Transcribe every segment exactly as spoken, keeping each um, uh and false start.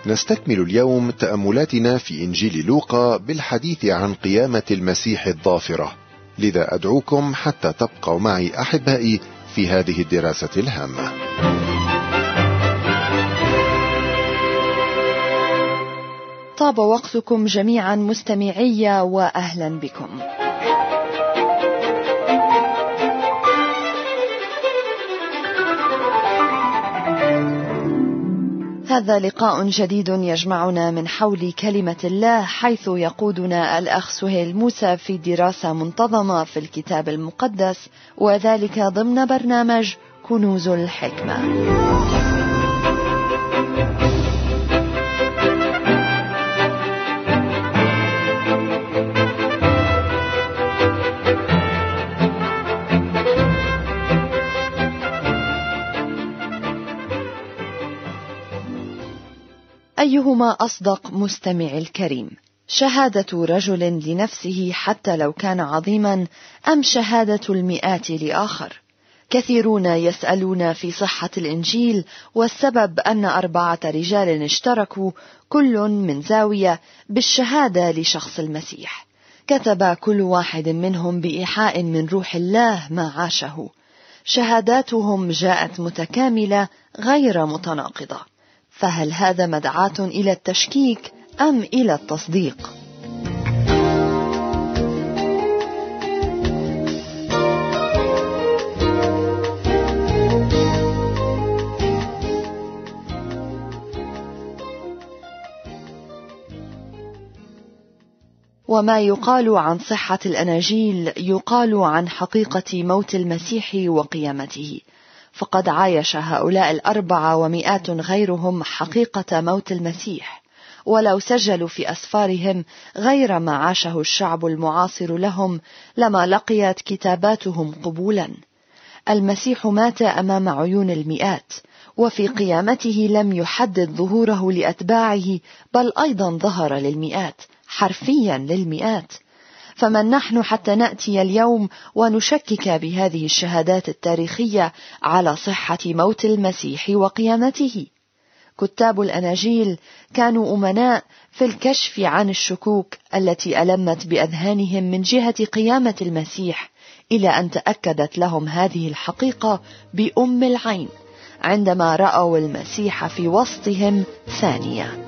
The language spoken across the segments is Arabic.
نستكمل اليوم تأملاتنا في إنجيل لوقا بالحديث عن قيامة المسيح الظافرة، لذا أدعوكم حتى تبقوا معي أحبائي في هذه الدراسة الهامة. طاب وقتكم جميعا مستمعي وأهلا بكم. هذا لقاء جديد يجمعنا من حول كلمة الله، حيث يقودنا الأخ سهيل موسى في دراسة منتظمة في الكتاب المقدس، وذلك ضمن برنامج كنوز الحكمة. أيهما أصدق مستمع الكريم؟ شهادة رجل لنفسه حتى لو كان عظيما، أم شهادة المئات لآخر؟ كثيرون يسألون في صحة الإنجيل، والسبب أن أربعة رجال اشتركوا كل من زاوية بالشهادة لشخص المسيح. كتب كل واحد منهم بإيحاء من روح الله ما عاشه. شهاداتهم جاءت متكاملة غير متناقضة. فهل هذا مدعاة إلى التشكيك أم إلى التصديق؟ وما يقال عن صحة الأناجيل يقال عن حقيقة موت المسيح وقيامته، فقد عايش هؤلاء الأربعة ومئات غيرهم حقيقة موت المسيح، ولو سجلوا في أسفارهم غير ما عاشه الشعب المعاصر لهم لما لقيت كتاباتهم قبولا. المسيح مات أمام عيون المئات، وفي قيامته لم يحدد ظهوره لأتباعه، بل أيضا ظهر للمئات، حرفيا للمئات. فمن نحن حتى نأتي اليوم ونشكك بهذه الشهادات التاريخية على صحة موت المسيح وقيامته؟ كتاب الأناجيل كانوا أمناء في الكشف عن الشكوك التي ألمت بأذهانهم من جهة قيامة المسيح، إلى أن تأكدت لهم هذه الحقيقة بأم العين عندما رأوا المسيح في وسطهم ثانية.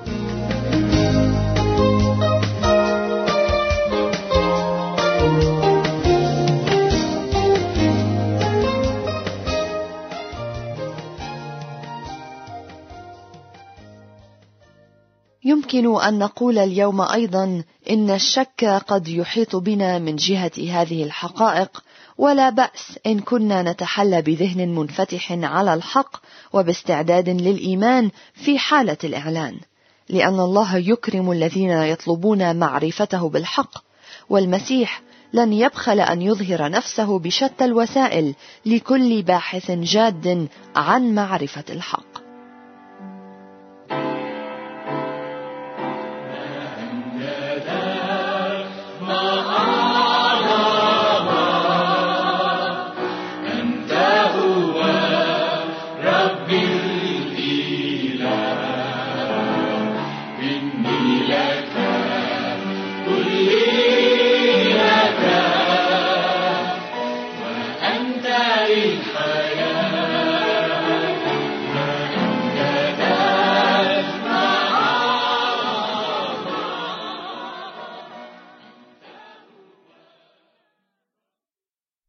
يمكن أن نقول اليوم أيضا إن الشك قد يحيط بنا من جهة هذه الحقائق، ولا بأس إن كنا نتحلى بذهن منفتح على الحق وباستعداد للإيمان في حالة الإعلان، لأن الله يكرم الذين يطلبون معرفته بالحق، والمسيح لن يبخل أن يظهر نفسه بشتى الوسائل لكل باحث جاد عن معرفة الحق.